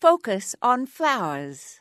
Focus on flowers.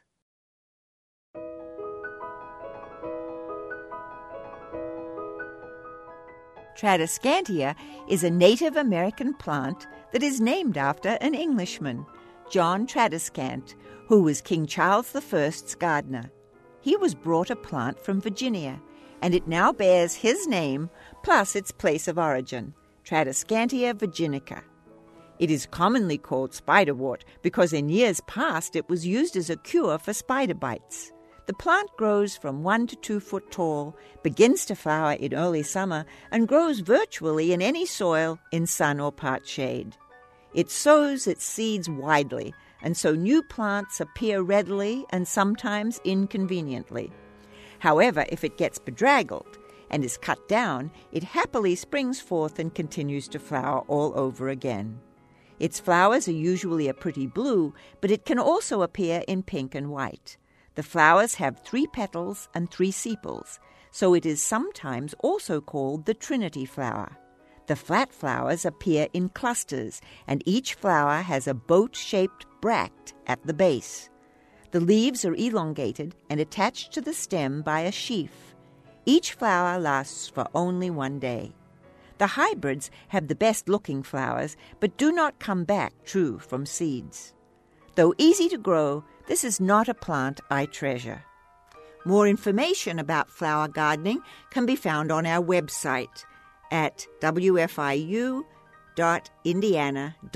Tradescantia is a Native American plant that is named after an Englishman, John Tradescant, who was King Charles I's gardener. He was brought a plant from Virginia, and it now bears his name plus its place of origin, Tradescantia virginica. It is commonly called spiderwort because in years past it was used as a cure for spider bites. The plant grows from 1 to 2 foot tall, begins to flower in early summer, and grows virtually in any soil in sun or part shade. It sows its seeds widely, and so new plants appear readily and sometimes inconveniently. However, if it gets bedraggled and is cut down, it happily springs forth and continues to flower all over again. Its flowers are usually a pretty blue, but it can also appear in pink and white. The flowers have 3 petals and 3 sepals, so it is sometimes also called the Trinity flower. The flat flowers appear in clusters, and each flower has a boat-shaped bract at the base. The leaves are elongated and attached to the stem by a sheath. Each flower lasts for only 1 day. The hybrids have the best-looking flowers, but do not come back true from seeds. Though easy to grow, this is not a plant I treasure. More information about flower gardening can be found on our website at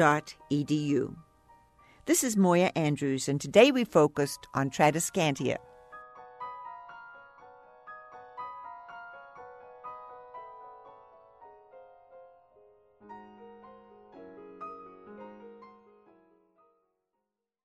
wfiu.indiana.edu. This is Moya Andrews, and today we focused on Tradescantia.